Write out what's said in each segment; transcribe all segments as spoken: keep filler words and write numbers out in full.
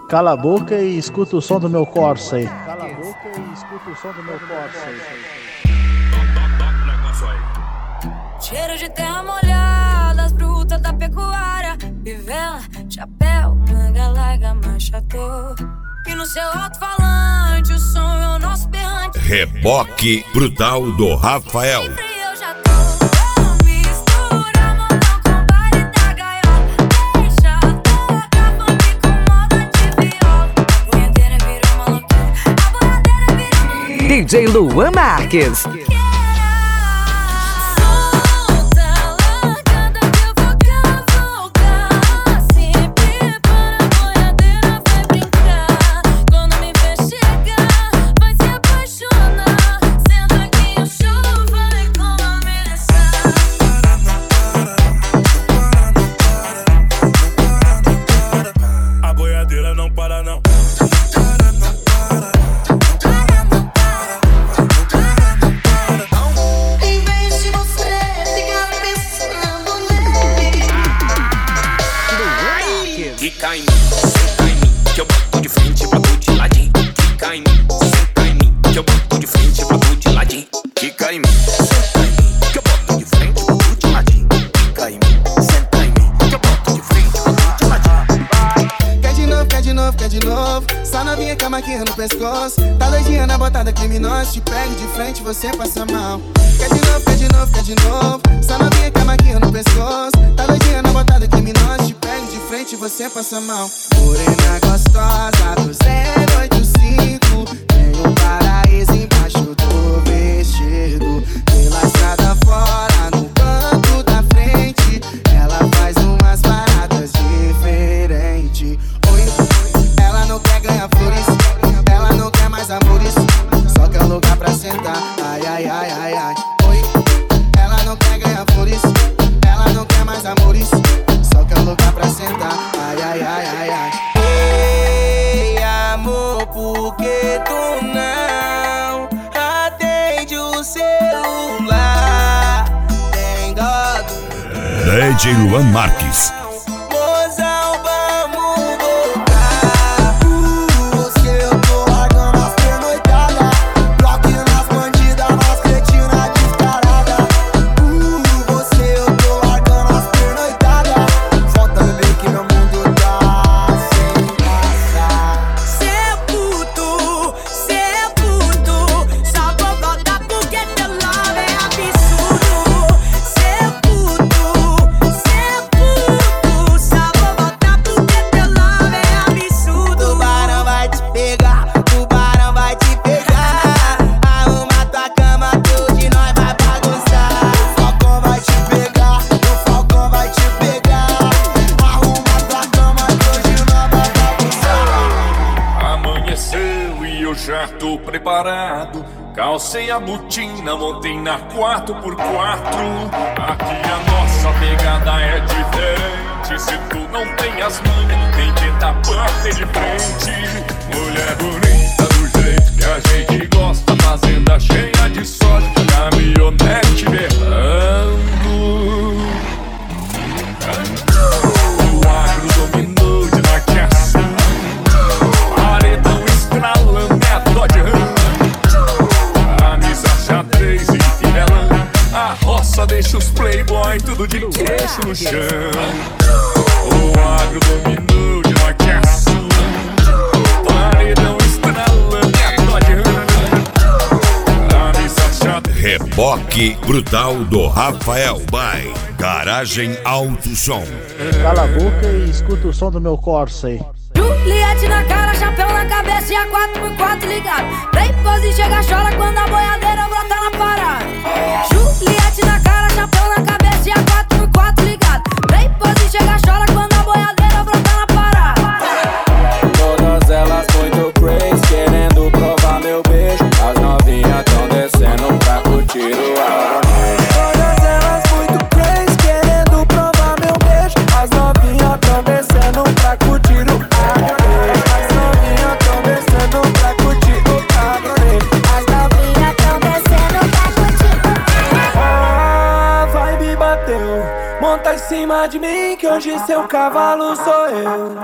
Cala a boca e escuta o som do meu Corsa aí. Cala a boca e escuta o som do meu Corsa aí. Cheiro de terra molhada, as brutas da pecuária, bivela, chapéu, manga larga, manchador. E no seu alto-falante o som é o nosso berrante. Reboque brutal do Rafael. Eu já tô, vou misturar modão com baile da gaiola. Deixa tocar funk com moda de viola. A boiadeira virou maloqueira, a boiadeira virou maloqueira. D J Luan Marques. Tá doidinha na botada criminosa, te pego de frente, você passa mal. Quer de novo, quer de novo, quer de novo. Só novinha com a maquinha no pescoço. Tá doidinha na botada criminosa, te pego de frente, você passa mal. Morena gostosa do zero oito cinco, tem um paraíso embaixo do vestido. Pela estrada fora, no banco da frente, ela faz umas paradas diferentes. Oi, ela não quer ganhar flores, ela não quer mais amores, só quer lugar pra sentar. Ai, ai, ai, ai, ai. Oi, ela não quer ganhar flores, ela não quer mais amores, só quer lugar pra sentar. Ai, ai, ai, ai, ai. Ei, amor, por que tu não atende o celular? Tem dó do D J Luan Marques. Preparado, calcei a botina, montei na quatro por quatro. Aqui a nossa pegada é diferente. Se tu não tem as manhas, nem tenta bater de frente. Mulher bonita do jeito que a gente gosta, fazenda cheia de soja, caminhonete berrando. O agro dominou de laqueação, paredão estralando, é Dodge Ram. Camisa xadrez e finelão, a roça deixa os playboy tudo de queixo no chão. O agro dominou de laqueação, paredão estralando, é Dodge Ram. Camisa xadrez. Reboque brutal do Rafael by Garagem Alto Som. Cala a boca e escuta o som do meu Corsa aí. Juliette na cara, chapéu na cabeça e a quatro por quatro ligado. Play pose e chega chora quando a boiadeira brota na parada. Juliette na cara, chapéu na cabeça e a quatro por quatro ligado. Play pose e chega chora quando a boiadeira brota na parada. Todas elas muito crazy, querendo provar meu beijo. As novinhas tão descendo pra curtir o ar. Todas elas muito crazy, querendo provar meu beijo. As novinhas tão descendo pra curtir o ar. As novinhas tão descendo pra curtir o ar. As novinhas tão descendo pra curtir o ar. Ah, vibe bateu, monta e cima de mim, que hoje seu cavalo sou eu.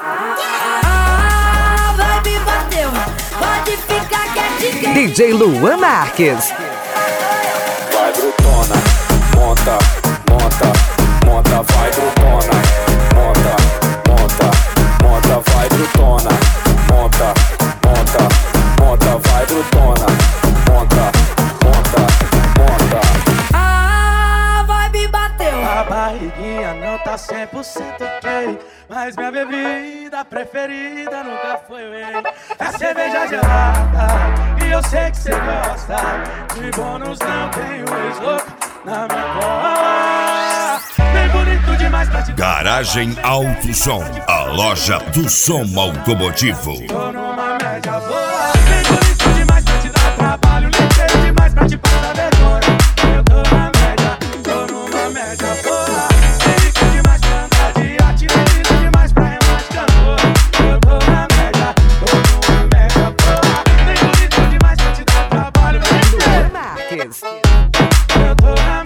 Ah, vai me bateu, pode ficar quietinho. D J Luan Marques. Vai brutona, monta, monta, monta, vai brutona. Monta, monta, monta, vai brutona. Monta, monta, monta, vai brutona. Monta, monta, monta. Ah, vai me bateu. A barriguinha não tá cem por cento ok, mas minha bebida preferida nunca foi whey. É cerveja gelada e eu sei que cê gosta. De bônus não tenho ex-louco na minha cola. Bem bonito demais pra te dar. Garagem Auto Som, a loja do som automotivo. Tô numa média boa. Bem bonito demais pra te dar trabalho. Ligeiro demais pra te passar vergonha. Eu tô na média, tô numa média boa. Rico demais pra andar de arte. Bonito demais pra remar de cantor. Eu tô na média, tô numa média boa. Bem bonito demais pra te dar trabalho. Luan Marques. Eu tô na